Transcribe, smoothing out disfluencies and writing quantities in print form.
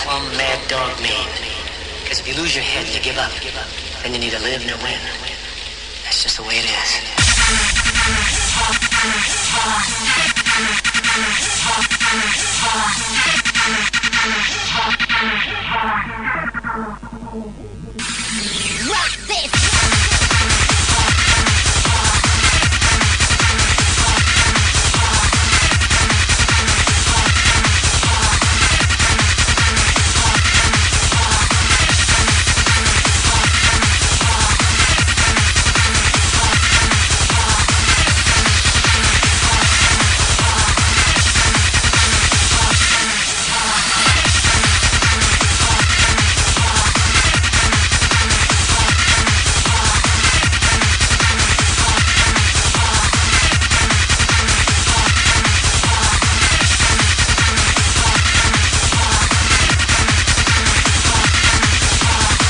plumb mad dog mean? Because if you lose your head, you give up. Then you neither live nor win. That's just the way it is.